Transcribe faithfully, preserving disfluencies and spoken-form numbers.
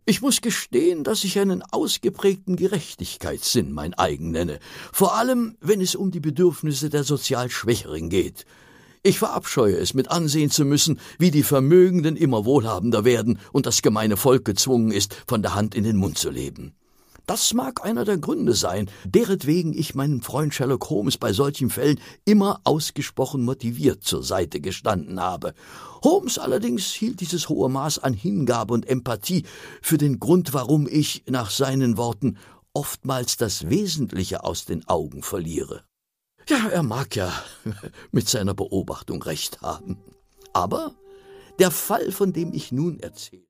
Ich muss gestehen, dass ich einen ausgeprägten Gerechtigkeitssinn mein eigen nenne, vor allem, wenn es um die Bedürfnisse der sozial Schwächeren geht. Ich verabscheue es, mit ansehen zu müssen, wie die Vermögenden immer wohlhabender werden und das gemeine Volk gezwungen ist, von der Hand in den Mund zu leben. Das mag einer der Gründe sein, deretwegen ich meinem Freund Sherlock Holmes bei solchen Fällen immer ausgesprochen motiviert zur Seite gestanden habe. Holmes allerdings hielt dieses hohe Maß an Hingabe und Empathie für den Grund, warum ich, nach seinen Worten, oftmals das Wesentliche aus den Augen verliere. Ja, er mag ja mit seiner Beobachtung recht haben. Aber der Fall, von dem ich nun erzähle,